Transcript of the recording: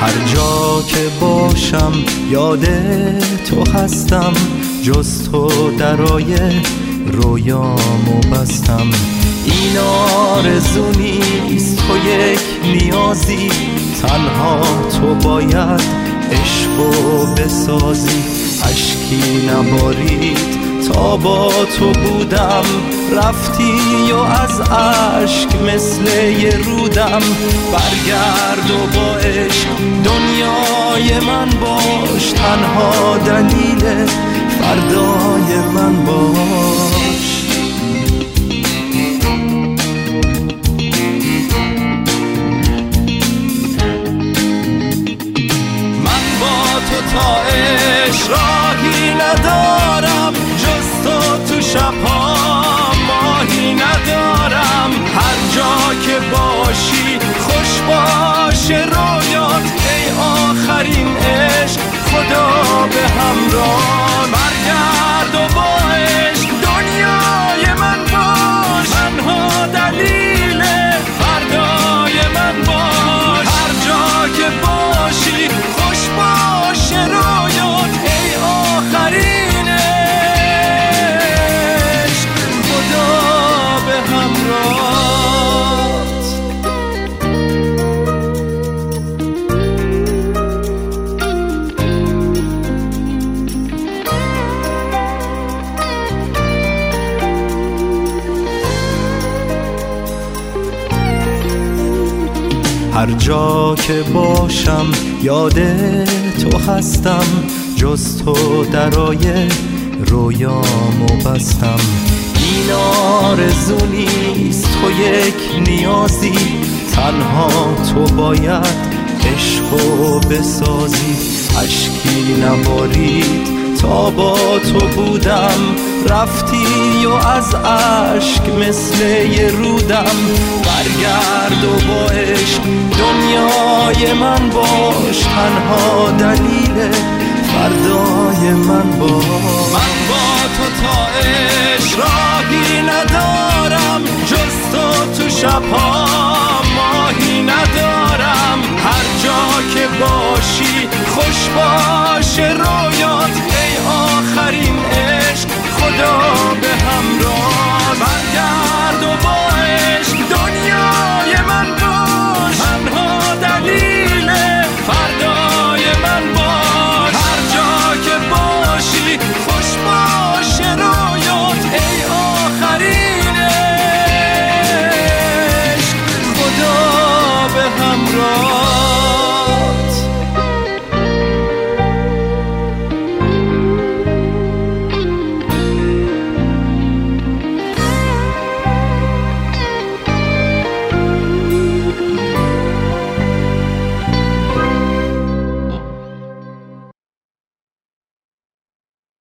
هر جا که باشم یاد تو هستم، جز تو درای رویامو بستم. این آرزو نیست، تو یک نیازی، تنها تو باید عشقو بسازی. اشکی نبارید تا با تو بودم، رفتی و از اشک مثل یه رودم. برگرد و با عشق دنیای من باش، تنها دلیل فردای من باش. من با تو تا عشق راهی ندارم، جز تو شبها ماهی ندارم. هر جا که باشی خوش باشه رویات، ای آخرین عشق خدا به همراه. برگرد و با عشق دنیای من باش، تنها دلیل فردای من باش. هر جا که باشی خوش باشه رویات، ای آخرین عشق خدا به همراه. هر جا که باشم یاد تو هستم، جز تو درای رویامو بستم. این آرزو نیست، تو یک نیازی، تنها تو باید عشقو بسازی. اشکی نبارید تا با تو بودم، رفتی و از اشک مثل یه رودم. برگرد و با عشق دنیای من باش، تنها دلیل فردای من باش. من با تو تا عشق راهی ندارم، جز تو شبها